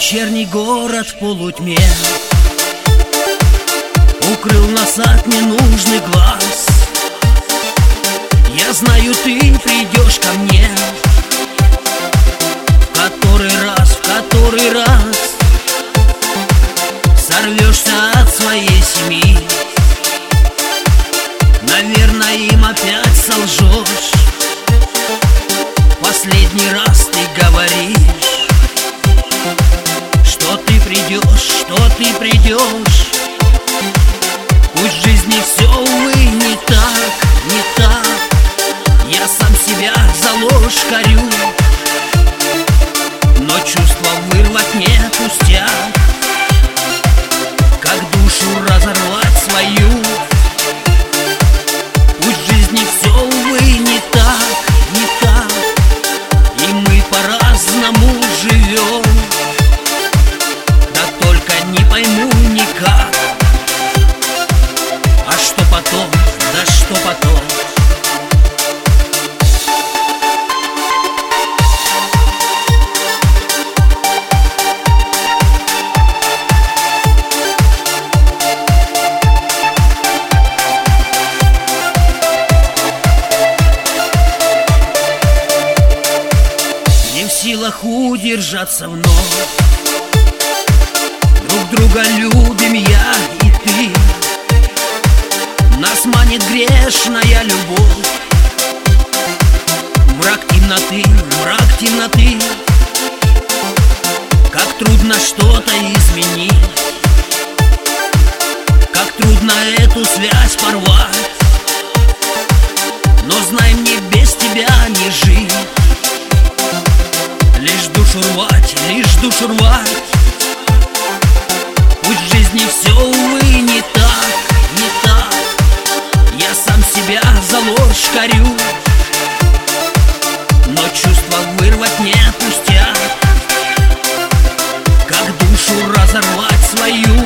Вечерний город в полутьме укрыл нас от ненужных глаз. Я знаю, ты придешь ко мне в который раз сорвешься от своей семьи. Наверное, им опять солжешь. Последний раз ты говоришь, что ты придешь. Пусть в жизни все, увы, не так. Я сам себя за ложь корю, но чувство вырвать не пустяк. Как душу разорвать свою. Пусть в жизни все, увы, не так. И мы по-разному живем. Да только не пойму никак. А что потом, да что потом? Не в силах удержаться вновь. Друг друга любим я и ты. Нас манит грешная любовь. Мрак темноты. Как трудно что-то изменить. Как трудно эту связь порвать. Но знай, мне без тебя не жить. Лишь душу рвать. Пусть в жизни все, увы, не так. Я сам себя за ложь корю, но чувство вырвать не пустяк. Как душу разорвать свою.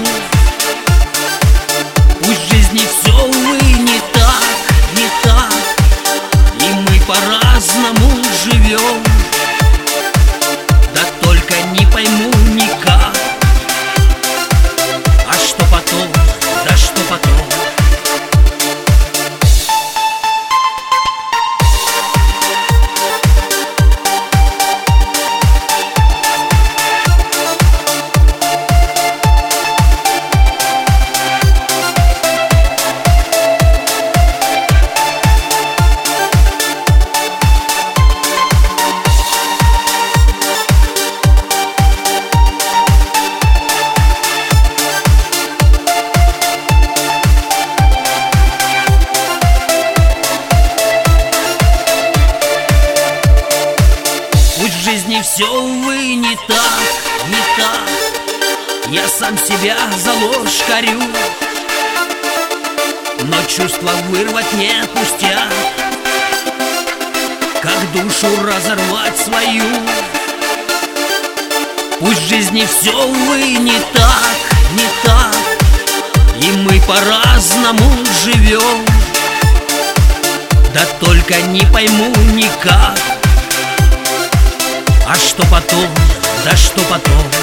Пусть в жизни все, увы, не так. И мы по-разному живем. Да только не пойму никак. А что потом, да что потом? В жизни все, увы, не так. Я сам себя за ложь корю, но чувство вырвать не пустяк. Как душу разорвать свою. Пусть в жизни все, увы, не так. И мы по-разному живем. Да только не пойму никак. А что потом, да что потом?